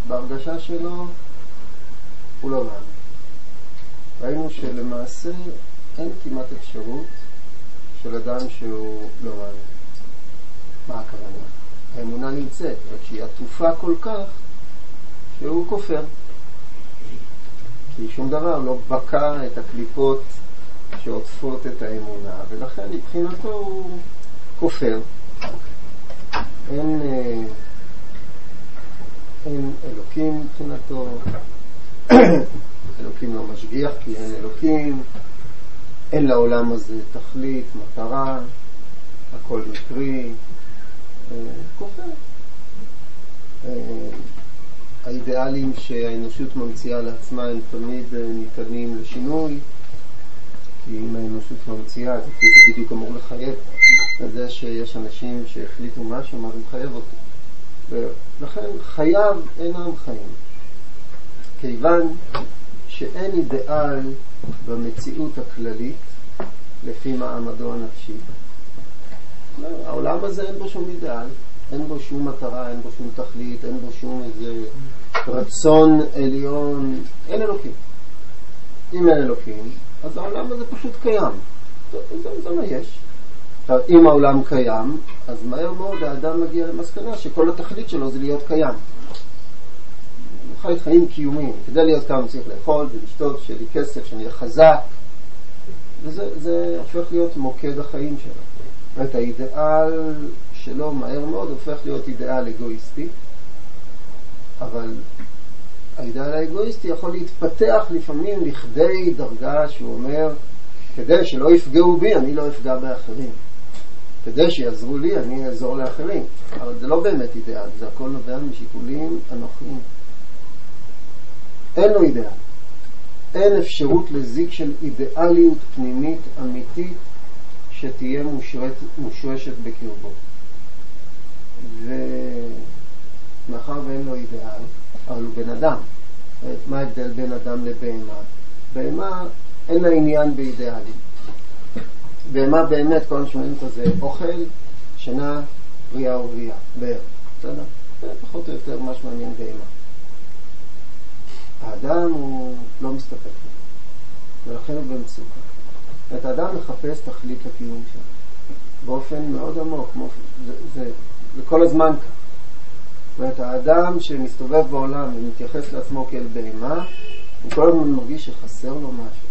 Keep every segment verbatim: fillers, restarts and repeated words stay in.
בהרגשה שלו הוא לא מאמין. ראינו שלמעשה אין כמעט אפשרות של אדם שהוא לא מאמין. מה הכוונה? האמונה נמצאת, רק שהיא עטופה כל כך שהוא כופר. כי שום דבר לא בקע את הקליפות שעוטפות את האמונה, ולכן מבחינתו הוא כופר. אין, אין אלוקים מבחינתו, אלוקים לא משגיח כי אין אלוקים, אין לעולם הזה תכלית, מטרה, הכל מקרי, כופר. האידיאלים שהאנושות ממציאה לעצמה הם תמיד ניתנים לשינוי, כי אם האנושות ממציאה, זה בדיוק אמור לחייב. זה שיש אנשים שהחליטו משהו, מה זה מחייב אותו. ולכן חייו אינם חיים. כיוון שאין אידיאל במציאות הכללית, לפי מעמדו הנפשי. העולם הזה אין בו שום אידיאל, אין בו שום מטרה, אין בו שום תכלית, אין בו שום איזה רצון עליון, אין אלוקים. אם אין אלוקים, אז העולם הזה פשוט קיים. זה, זה, זה מה יש. עכשיו, אם העולם קיים, אז מהר מאוד האדם מגיע למסקנה שכל התכלית שלו זה להיות קיים. הוא חי חיים קיומיים. כדי להיות קיים צריך לאכול ולשתות, שיהיה לי כסף, שאני אהיה חזק. וזה זה הופך להיות מוקד החיים שלו. ואת האידאל שלו מהר מאוד הופך להיות אידאל אגואיסטי. אבל האידאל האגואיסטי יכול להתפתח לפעמים לכדי דרגה שהוא אומר, כדי שלא יפגעו בי, אני לא אפגע באחרים. כדי שיעזרו לי, אני אעזור לאחרים. אבל זה לא באמת אידאל, זה הכל נובע משיקולים אנוכיים. אין לו אידאל. אין אפשרות לזיק של אידאליות פנימית אמיתית שתהיה מושרת, מושרשת בקרבו. ומאחר ואין לו אידאל, אבל הוא בן אדם. מה ההבדל בין אדם לבהמה? בהמה אין לה עניין באידאלים. בהמה באמת כל המשמעות הזה אוכל, שינה, בריאה ובריאה. באר. בסדר? זה פחות או יותר מה שמעניין בהמה. האדם הוא לא מסתפק לו. ולכן הוא במצוקה. את האדם מחפש תכלית לקיום שלו. באופן מאוד עמוק. זה, זה, זה כל הזמן כך. ואת האדם שמסתובב בעולם ומתייחס לעצמו כאל בהמה, הוא כל הזמן מרגיש שחסר לו משהו.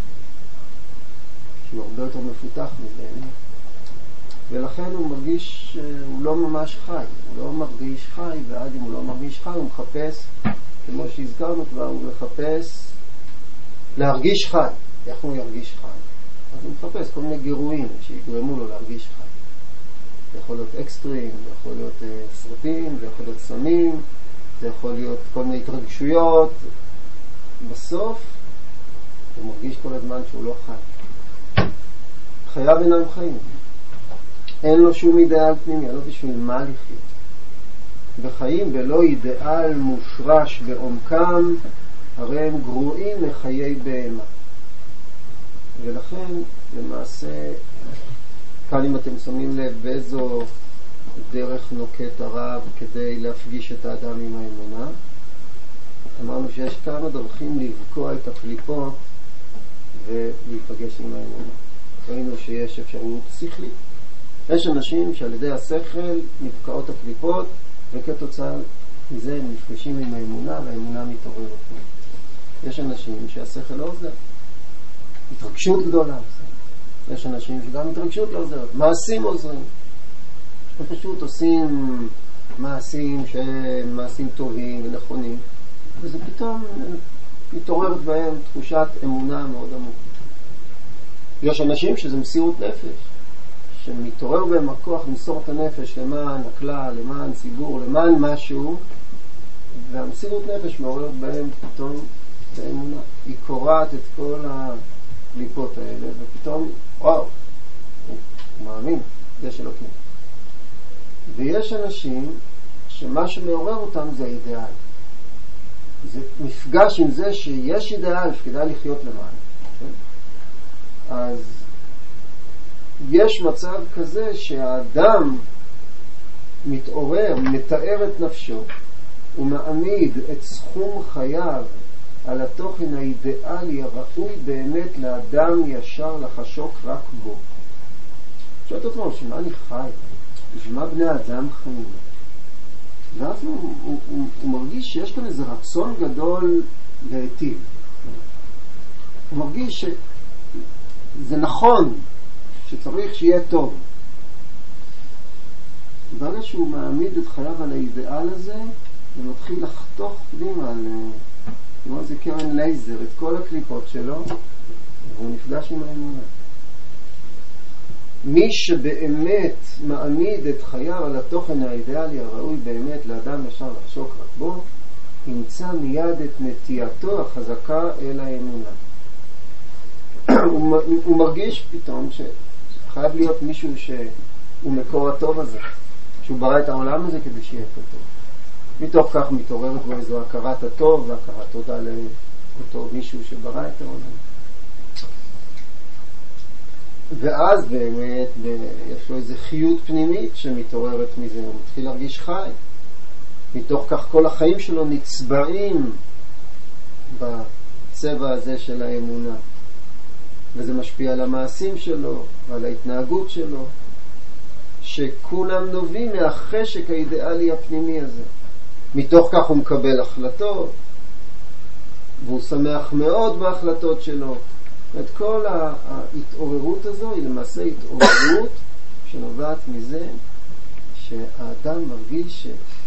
שהוא הרבה יותר מפותח מבהמה. ולכן הוא מרגיש שהוא לא ממש חי. הוא לא מרגיש חי, ועד אם הוא לא מרגיש חי, הוא מחפש, כמו שהזכרנו כבר, הוא מחפש להרגיש חי. איך הוא ירגיש חי? אז הוא מחפש כל מיני גירויים שיגרמו לו להרגיש חי. זה יכול להיות אקסטרים, זה יכול להיות uh, סרטים, זה יכול להיות סמים, זה יכול להיות כל מיני התרגשויות. בסוף הוא מרגיש כל הזמן שהוא לא חי. חייו אינם חיים. אין לו שום אידאל פנימי, לא בשביל מה לחיות. וחיים בלא אידאל מושרש בעומקם, הרי הם גרועים מחיי בהמה. ולכן למעשה כאן אם אתם שמים לב באיזו דרך נוקט הרב כדי להפגיש את האדם עם האמונה, אמרנו שיש כמה דרכים לבקוע את הקליפות ולהיפגש עם האמונה. ראינו שיש אפשרות שכלית. יש אנשים שעל ידי השכל נבקעות הקליפות, וכתוצאה מזה הם נפגשים עם האמונה והאמונה מתעוררת. יש אנשים שהשכל לא עוזר. התרגשות גדולה. יש אנשים שגם התרגשות לא עוזרת. מעשים עוזרים. הם פשוט עושים מעשים שהם מעשים טובים ונכונים, וזה פתאום מתעוררת בהם תחושת אמונה מאוד עמוקה. יש אנשים שזה מסירות נפש, שמתעורר בהם הכוח למסור את הנפש למען הכלל, למען ציבור, למען משהו, והמסירות נפש מעוררת בהם פתאום את האמונה. היא קוראת את כל הקליפות האלה, ופתאום, וואו, הוא מאמין, יש אלוקים. ויש אנשים שמה שמעורר אותם זה האידאל. זה מפגש עם זה שיש אידאל שכדאי לחיות למען. אז יש מצב כזה שהאדם מתעורר, מתאר את נפשו, הוא מעמיד את סכום חייו על התוכן האידיאלי הראוי באמת לאדם ישר לחשוק רק בו. שואלת אותו, שמה אני חי? שמה בני אדם חיים? ואז הוא, הוא, הוא, הוא מרגיש שיש כאן איזה רצון גדול להיטיב. הוא מרגיש שזה נכון, שצריך שיהיה טוב. ברגע שהוא מעמיד את חייו על האידיאל הזה, הוא מתחיל לחתוך פנימה על, כמו זה קרן לייזר, את כל הקליפות שלו, והוא נפגש עם האמונה. מי שבאמת מעמיד את חייו על התוכן האידיאלי הראוי באמת לאדם ישר לחשוק רק בו, ימצא מיד את נטייתו החזקה אל האמונה. הוא, הוא מרגיש פתאום שחייב להיות מישהו שהוא מקור הטוב הזה, שהוא ברא את העולם הזה כדי שיהיה פה טוב. מתוך כך מתעוררת בו איזו הכרת הטוב והכרת תודה לאותו מישהו שברא את העולם. ואז באמת יש לו איזו חיות פנימית שמתעוררת מזה, הוא מתחיל להרגיש חי. מתוך כך כל החיים שלו נצבעים בצבע הזה של האמונה. וזה משפיע על המעשים שלו ועל ההתנהגות שלו, שכולם נובעים מהחשק האידיאלי הפנימי הזה. מתוך כך הוא מקבל החלטות, והוא שמח מאוד בהחלטות שלו. את כל ההתעוררות הזו היא למעשה התעוררות שנובעת מזה שהאדם מרגיש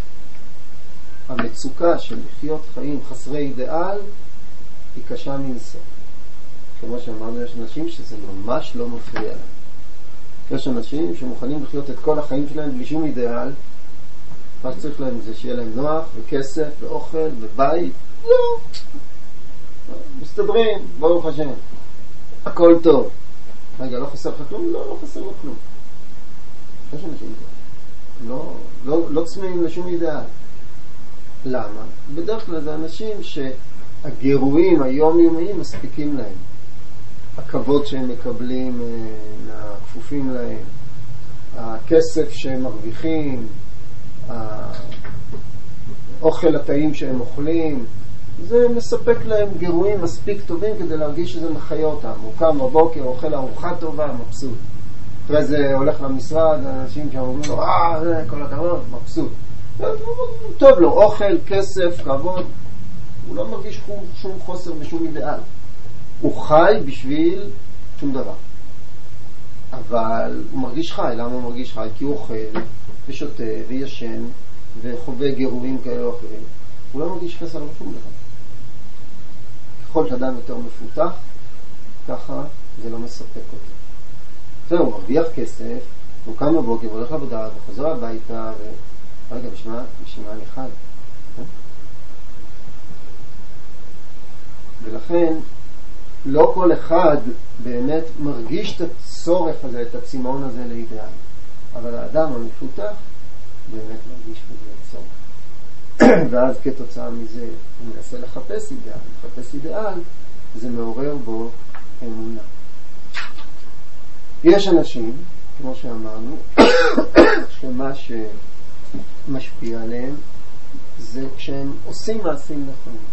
שהמצוקה של לחיות חיים חסרי אידיאל היא קשה מנסה. כמו שאמרנו, יש אנשים שזה ממש לא מפריע להם. יש אנשים שמוכנים לחיות את כל החיים שלהם בלי שום אידיאל, רק צריך להם זה שיהיה להם נוח וכסף ואוכל ובית. לא, מסתדרים, ברוך השם, הכל טוב. רגע, לא חסר לך כלום? לא, לא חסר לך כלום. יש אנשים לא, לא, לא צמאים לשום אידיאל. למה? בדרך כלל זה אנשים שהגירויים היומיומיים מספיקים להם. הכבוד שהם מקבלים מהכפופים להם, הכסף שהם מרוויחים, האוכל הטעים שהם אוכלים, זה מספק להם גירויים מספיק טובים כדי להרגיש שזה מחיה אותם. הוא קם בבוקר, אוכל ארוחה טובה, מבסוט. אחרי זה הולך למשרד, אנשים שאומרים לו, אה, זה כל הכבוד, מבסוט. טוב לו, אוכל, כסף, כבוד. הוא לא מרגיש שום חוסר ושום אידיאל. הוא חי בשביל שום דבר. אבל הוא מרגיש חי. למה הוא מרגיש חי? כי הוא אוכל ושותה וישן וחווה גירויים כאלה או אחרים. הוא לא מרגיש חסר לו שום דבר. ככל שאדם יותר מפותח, ככה זה לא מספק אותו. זהו, הוא מרוויח כסף, הוא קם בבוקר, הוא הולך לעבודה, וחוזר הביתה, ו... רגע, בשמה, בשמה אני חי. ולכן, לא כל אחד באמת מרגיש את הצורך הזה, את הצימון הזה לאידיאל. אבל האדם המפותח באמת מרגיש בזה צורך. ואז כתוצאה מזה הוא מנסה לחפש אידיאל. לחפש אידיאל זה מעורר בו אמונה. יש אנשים, כמו שאמרנו, שמה שמשפיע עליהם זה כשהם עושים מעשים נכונים.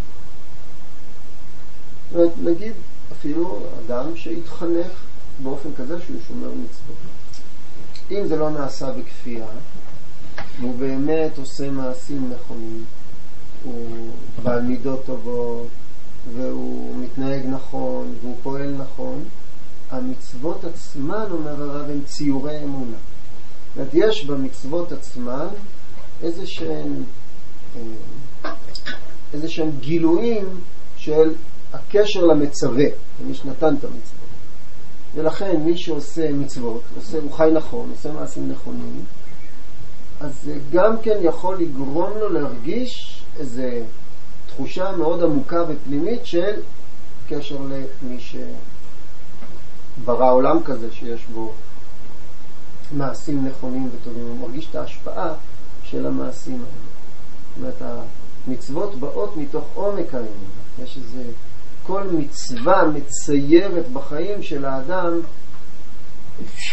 נגיד אפילו אדם שהתחנך באופן כזה שהוא שומר מצוות. אם זה לא נעשה בכפייה, הוא באמת עושה מעשים נכונים, הוא בעל מידות טובות, והוא מתנהג נכון, והוא פועל נכון, המצוות עצמן, אומר הרב, הן ציורי אמונה. זאת אומרת, יש במצוות עצמן איזה שהם, איזה שהם גילויים של הקשר למצווה, מי שנתן את המצוות. ולכן מי שעושה מצוות, עושה, הוא חי נכון, עושה מעשים נכונים, אז זה גם כן יכול לגרום לו להרגיש איזו תחושה מאוד עמוקה ופנימית של קשר למי שברא עולם כזה שיש בו מעשים נכונים וטובים. הוא מרגיש את ההשפעה של המעשים האלה. זאת אומרת, המצוות באות מתוך עומק האמונה. יש איזה, כל מצווה מציירת בחיים של האדם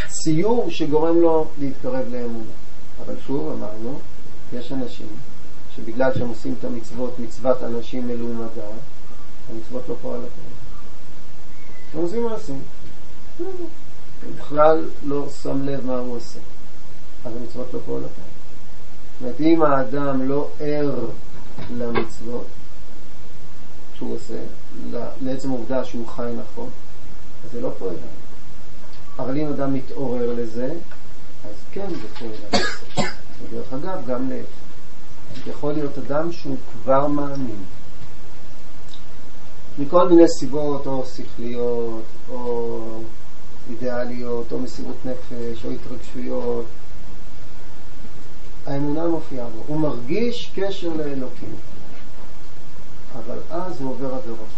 ציור שגורם לו להתקרב לאמונה. אבל שוב אמרנו, יש אנשים שבגלל שהם עושים את המצוות, מצוות אנשים מלומדה, המצוות לא פועלות. הם עושים מה עושים. הוא בכלל לא שם לב מה הוא עושה. אז המצוות לא פועלות. זאת אומרת, אם האדם לא ער למצוות שהוא עושה, לעצם העובדה שהוא חי נכון, אז זה לא פועל. אבל אם אדם מתעורר לזה, אז כן זה פועל. ודרך אגב, גם להפך. יכול להיות אדם שהוא כבר מאמין. מכל מיני סיבות, או שכליות, או אידיאליות, או מסירות נפש, או התרגשויות. האמונה מופיעה בו. הוא מרגיש קשר לאלוקים. אבל אז הוא עובר עבירות.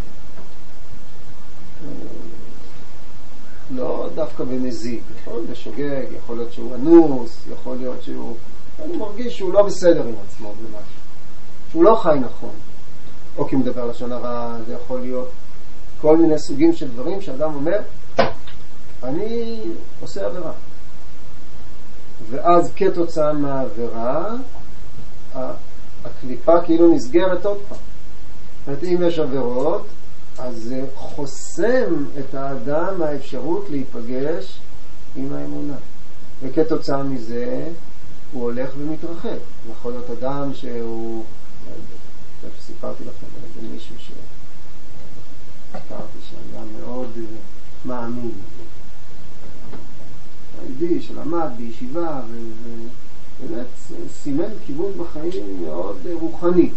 לא דווקא במזיד. יכול להיות בשוגג, יכול להיות שהוא אנוס, יכול להיות שהוא... אני מרגיש שהוא לא בסדר עם עצמו במשהו. שהוא לא חי נכון. או כי הוא מדבר לשון הרע, זה יכול להיות כל מיני סוגים של דברים שאדם אומר, אני עושה עבירה. ואז כתוצאה מהעבירה, הקליפה כאילו נסגרת עוד פעם. זאת אומרת, אם יש עבירות, אז זה חוסם את האדם מהאפשרות להיפגש עם האמונה. וכתוצאה מזה, הוא הולך ומתרחב. יכול להיות אדם שהוא, אני חושב שסיפרתי לכם, זה מישהו שסיפרתי שהיה מאוד מאמין. היהודי שלמד בישיבה, ובאמת סימן כיוון בחיים מאוד רוחני.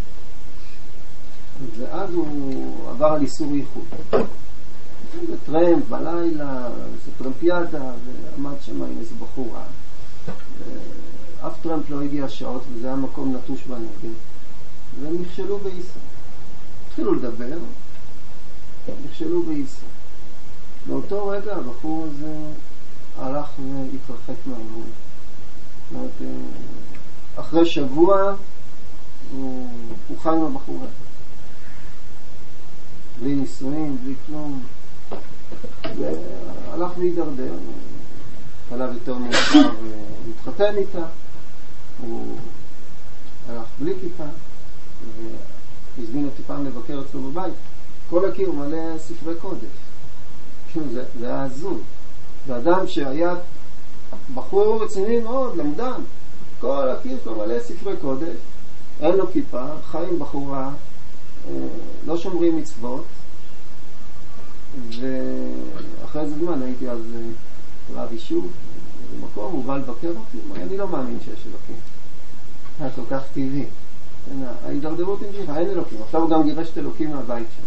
ואז הוא עבר על איסור ייחוד. זה טרמפ בלילה, זה טרמפיאדה, ועמד שם עם איזה בחורה. אף טרמפ לא הגיע שעות, וזה היה מקום נטוש בנגב. והם נכשלו באיסה. התחילו לדבר, נכשלו באיסה. באותו רגע הבחור הזה הלך והתרחק מהאמון. זאת אומרת, אחרי שבוע הוא, הוא חי עם הבחור הזה. בלי נישואים, בלי כלום. והלך להידרדר. חלב יותר מאוחר להתחתן איתה. הוא הלך בלי כיפה. והזמין אותי פעם לבקר אצלו בבית. כל הקיר מלא ספרי קודש. זה, זה היה הזוי. זה אדם שהיה בחור רציני מאוד, למדן. כל הקיר שלו מלא ספרי קודש. אין לו כיפה, חיים בחורה, לא שומרים מצוות. ואחרי זה זמן הייתי אז רב יישוב במקום, הוא בא לבקר אותי, אני לא מאמין שיש אלוקים. היה כל כך טבעי. ההידרדרות המשיכה, אין אלוקים. עכשיו הוא גם גירש את אלוקים מהבית שלו.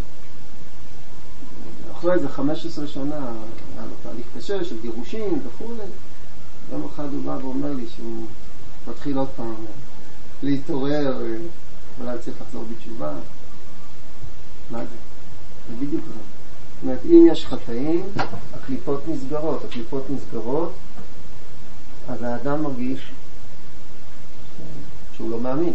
אחרי זה חמש עשרה שנה היה לו תהליך קשה של גירושים וכו'. יום אחד הוא בא ואומר לי שהוא מתחיל עוד פעם להתעורר, אולי צריך לחזור בתשובה. מה זה? זה בדיוק זה. זאת אומרת, אם יש חטאים, הקליפות נסגרות. הקליפות נסגרות, אז האדם מרגיש שהוא לא מאמין.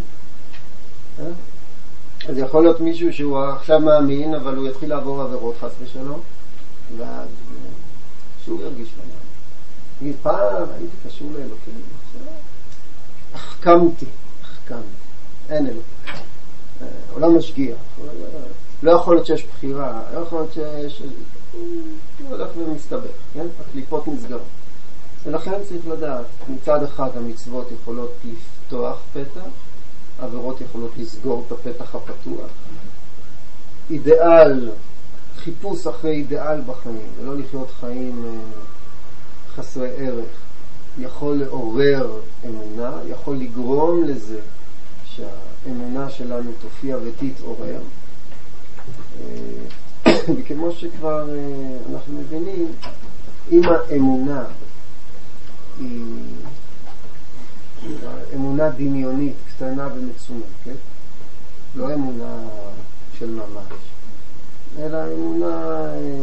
אז יכול להיות מישהו שהוא עכשיו מאמין, אבל הוא יתחיל לעבור עבירות חס ושלום, ואז שהוא ירגיש לא מאמין. נגיד, פעם הייתי קשור לאלוקים, החכמתי, החכמתי, אין אלוקים. עולם משגיח. לא יכול להיות שיש בחירה, לא יכול להיות שיש... הוא הולך ומסתבך, כן? הקליפות נסגרות. ולכן צריך לדעת, מצד אחד המצוות יכולות לפתוח פתח, עבירות יכולות לסגור את הפתח הפתוח. אידיאל, חיפוש אחרי אידיאל בחיים, ולא לחיות חיים חסרי ערך, יכול לעורר אמונה, יכול לגרום לזה שהאמונה שלנו תופיע ותתעורר. וכמו שכבר אנחנו מבינים, אם האמונה היא אמונה דמיונית, קטנה ומצומקת, לא אמונה של ממש, אלא אמונה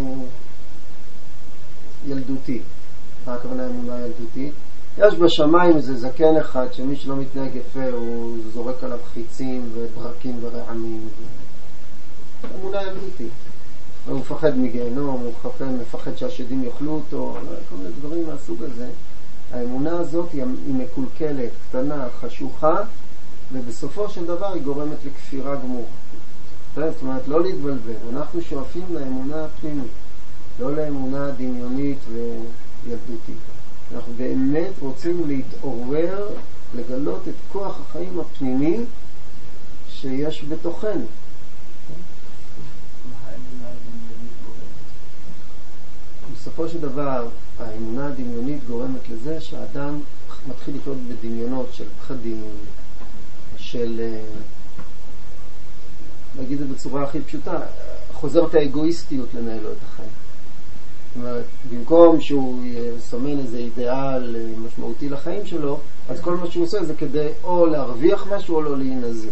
ילדותית. מה הכוונה אמונה ילדותית? יש בשמיים איזה זקן אחד שמי שלא מתנהג יפה הוא זורק עליו חיצים וברקים ורעמים. אמונה ילדותית. הוא מפחד מגיהנום, הוא מפחד, מפחד שהשדים יאכלו אותו, כל מיני דברים מהסוג הזה. האמונה הזאת היא מקולקלת, קטנה, חשוכה, ובסופו של דבר היא גורמת לכפירה גמורה. זאת אומרת, לא להתבלבל, אנחנו שואפים לאמונה הפנימית, לא לאמונה דמיונית וילדותית. אנחנו באמת רוצים להתעורר, לגלות את כוח החיים הפנימי שיש בתוכנו. בסופו של דבר, האמונה הדמיונית גורמת לזה שהאדם מתחיל לחיות בדמיונות של פחדים, של, נגיד את זה בצורה הכי פשוטה, חוזרת האגואיסטיות לנהל לו את החיים. זאת אומרת, במקום שהוא יסמן איזה אידיאל משמעותי לחיים שלו, אז כל מה שהוא עושה זה כדי או להרוויח משהו או לא להינזר.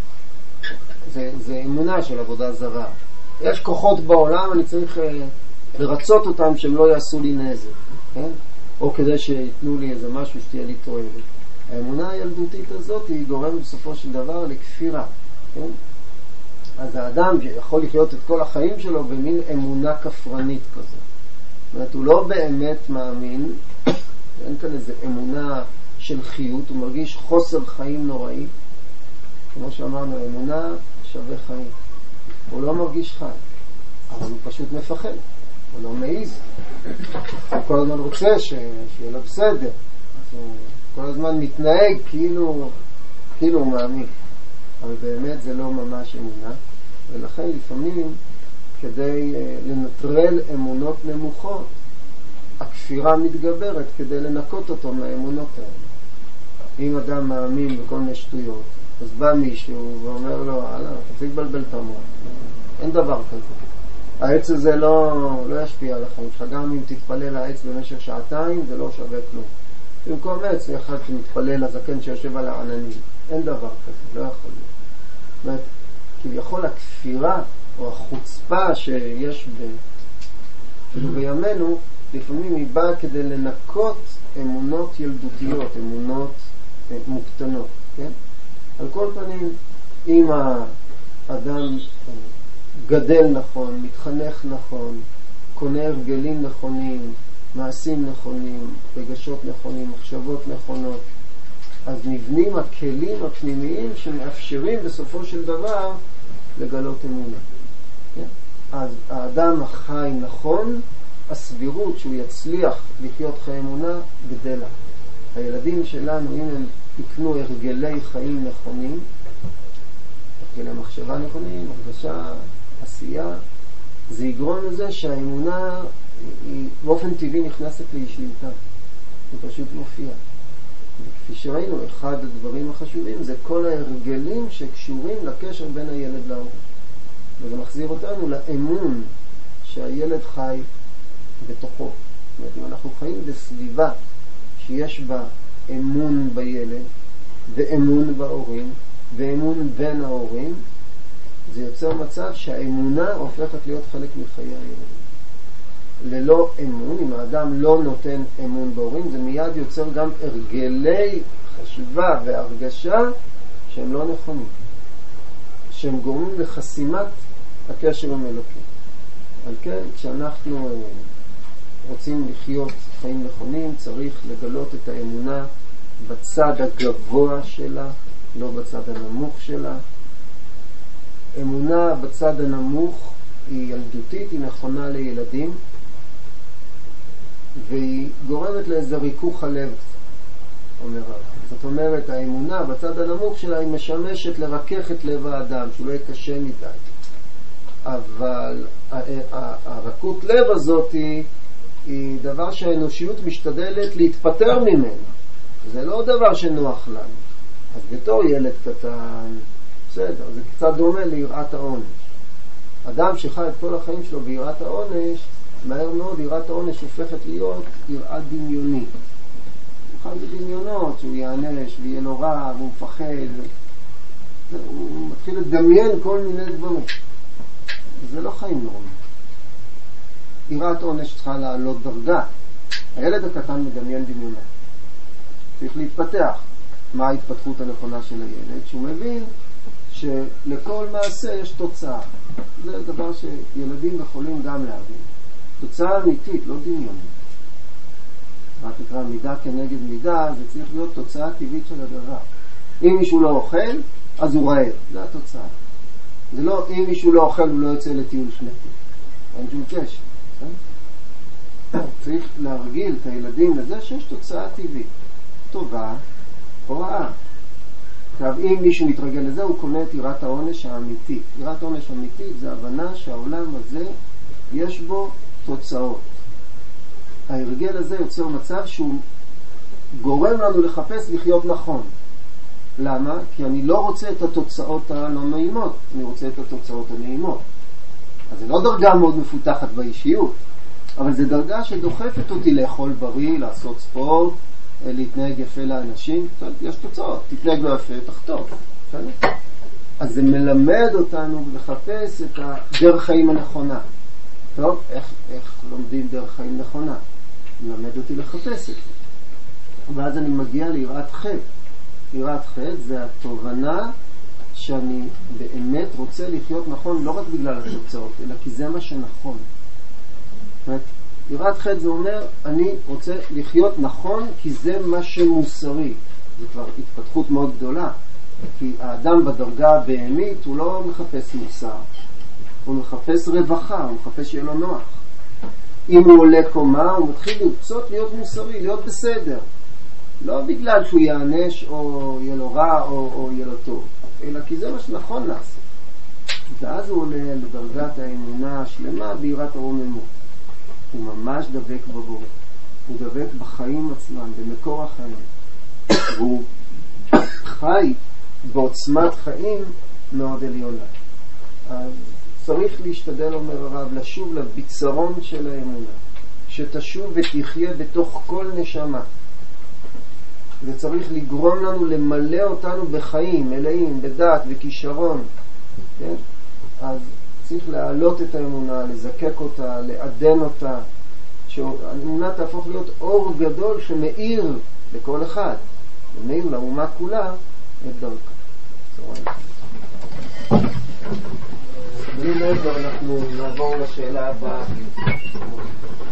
זה, זה אמונה של עבודה זרה. יש כוחות בעולם, אני צריך לרצות אותם שהם לא יעשו לי נזק, כן? או כדי שיתנו לי איזה משהו שתהיה לי תועלת. האמונה הילדותית הזאת היא גורמת בסופו של דבר לכפירה, כן? אז האדם יכול לחיות את כל החיים שלו במין אמונה כפרנית כזאת. זאת אומרת, הוא לא באמת מאמין, אין כאן איזו אמונה של חיות, הוא מרגיש חוסר חיים נוראי. כמו שאמרנו, אמונה שווה חיים. הוא לא מרגיש חי, אבל הוא פשוט מפחד, הוא לא מעיז. הוא כל הזמן רוצה ש... שיהיה לו בסדר. אז הוא כל הזמן מתנהג כאילו, כאילו הוא מאמין. אבל באמת זה לא ממש אמונה. ולכן לפעמים כדי לנטרל אמונות נמוכות, הכפירה מתגברת כדי לנקות אותו מהאמונות האלה. אם אדם מאמין בכל מיני שטויות, אז בא מישהו ואומר לו, הלאה, תפסיק לבלבל את המוח. אין דבר כזה. העץ הזה לא, לא ישפיע על החיים שלך. גם אם תתפלל לעץ במשך שעתיים, זה לא שווה כלום. במקום עץ, אחד שמתפלל לזקן שיושב על העננים. אין דבר כזה, לא יכול להיות. זאת אומרת, כביכול הכפירה או החוצפה שיש ב... אפילו בימינו, לפעמים היא באה כדי לנקות אמונות ילדותיות, אמונות מוקטנות, כן? על כל פנים, אם האדם גדל נכון, מתחנך נכון, קונה הרגלים נכונים, מעשים נכונים, רגשות נכונים, מחשבות נכונות, אז נבנים הכלים הפנימיים שמאפשרים בסופו של דבר לגלות אמונה. כן? אז האדם החי נכון, הסבירות שהוא יצליח לחיות חיי אמונה גדלה. הילדים שלנו, אם הם יקנו הרגלי חיים נכונים, הרגלי מחשבה נכונים, הרגשה, עשייה, זה יגרום לזה שהאמונה היא באופן טבעי נכנסת לאישיותה. היא פשוט מופיעה. וכפי שראינו, אחד הדברים החשובים זה כל ההרגלים שקשורים לקשר בין הילד להורים. וזה מחזיר אותנו לאמון שהילד חי בתוכו. זאת אומרת, אם אנחנו חיים בסביבה שיש בה אמון בילד, ואמון בהורים, ואמון בין ההורים, זה יוצר מצב שהאמונה הופכת להיות חלק מחיי הילד. ללא אמון, אם האדם לא נותן אמון בהורים, זה מיד יוצר גם הרגלי חשיבה והרגשה שהם לא נכונים, שהם גורמים לחסימת הקשר עם אלוקים. על כן, כשאנחנו רוצים לחיות חיים נכונים, צריך לגלות את האמונה בצד הגבוה שלה, לא בצד הנמוך שלה. אמונה בצד הנמוך היא ילדותית, היא נכונה לילדים, והיא גורמת לאיזה ריכוך הלב, אומר הרב. זאת אומרת, האמונה בצד הנמוך שלה היא משמשת לרכך את לב האדם, שהוא לא יהיה קשה מדי. אבל הרכות לב הזאת היא, היא דבר שהאנושיות משתדלת להתפטר ממנו. זה לא דבר שנוח לנו. אז בתור ילד קטן, בסדר, זה קצת דומה ליראת העונש. אדם שחי את כל החיים שלו ביראת העונש, מהר מאוד יראת העונש הופכת להיות יראת דמיונית. הוא חי בדמיונות שהוא יענש ויהיה לו רע והוא מפחד. הוא מתחיל לדמיין כל מיני דברים. זה לא חיים נורמליים. יראת עונש צריכה לעלות דרגה. הילד הקטן מדמיין דמיונות. צריך להתפתח. מה ההתפתחות הנכונה של הילד? שהוא מבין שלכל מעשה יש תוצאה. זה דבר שילדים יכולים גם להבין. תוצאה אמיתית, לא דמיונית. מה תקרא מידה כנגד מידה, זה צריך להיות תוצאה טבעית של הדבר. אם מישהו לא אוכל, אז הוא רעב. זה התוצאה. זה לא, אם מישהו לא אוכל, הוא לא יוצא לטיול שנתי. אין שום קשר. צריך להרגיל את הילדים לזה שיש תוצאה טבעית. טובה או רעה. עכשיו, אם מישהו מתרגל לזה, הוא קונה את יראת העונש האמיתית. יראת העונש האמיתית זה הבנה שהעולם הזה יש בו תוצאות. ההרגל הזה יוצר מצב שהוא גורם לנו לחפש לחיות נכון. למה? כי אני לא רוצה את התוצאות הלא נעימות, אני רוצה את התוצאות הנעימות. אז זה לא דרגה מאוד מפותחת באישיות, אבל זה דרגה שדוחפת אותי לאכול בריא, לעשות ספורט, להתנהג יפה לאנשים. יש תוצאות, תתנהג לא יפה, תחטוף. אז זה מלמד אותנו לחפש את הדרך חיים הנכונה. טוב, איך, איך לומדים דרך חיים נכונה? מלמד אותי לחפש את זה. ואז אני מגיע ליראת חטא. יראת חטא זה התובנה שאני באמת רוצה לחיות נכון לא רק בגלל התוצאות, אלא כי זה מה שנכון. יראת חטא זה אומר, אני רוצה לחיות נכון כי זה מה שמוסרי. זה כבר התפתחות מאוד גדולה. כי האדם בדרגה הבהמית הוא לא מחפש מוסר. הוא מחפש רווחה, הוא מחפש שיהיה לו נוח. אם הוא עולה קומה, הוא מתחיל לרצות להיות מוסרי, להיות בסדר. לא בגלל שהוא יענש או יהיה לו רע או, או יהיה לו טוב, אלא כי זה מה שנכון לעשות. ואז הוא עולה לדרגת האמונה השלמה ביראת הרוממות. הוא ממש דבק בבורא. הוא דבק בחיים עצמם, במקור החיים. והוא חי בעוצמת חיים מאוד עליונה. אז צריך להשתדל, אומר הרב, לשוב לביצרון של האמונה, שתשוב ותחיה בתוך כל נשמה. זה צריך לגרום לנו למלא אותנו בחיים, מלאים, בדעת וכישרון. כן? אז צריך להעלות את האמונה, לזקק אותה, לעדן אותה, שהאמונה תהפוך להיות אור גדול שמאיר לכל אחד, ומאיר לאומה כולה את דרכה. בלי נעזר אנחנו נעבור לשאלה הבאה.